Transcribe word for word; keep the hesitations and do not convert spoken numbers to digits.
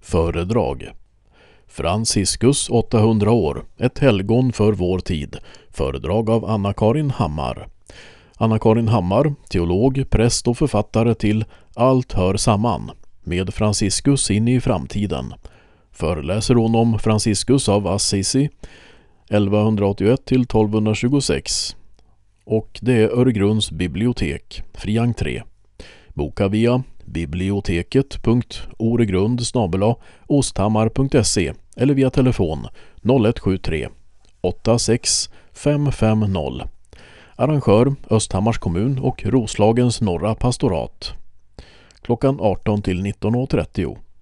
Föredrag. Franciscus åttahundra år, ett helgon för vår tid. Föredrag av Anna-Karin Hammar. Anna-Karin Hammar, teolog, präst och författare till Allt hör samman, med Franciscus in i framtiden. Föreläser hon om Franciscus av Assisi elvaåttioett till tolvtjugosex. Och det är Öregrunds bibliotek, fri entré. Boka via biblioteket punkt oregrund snabel-a osthammar punkt se eller via telefon noll ett sju tre åtta sex fem fem noll. Arrangör Östhammars kommun och Roslagens norra pastorat. Klockan arton till nitton och trettio.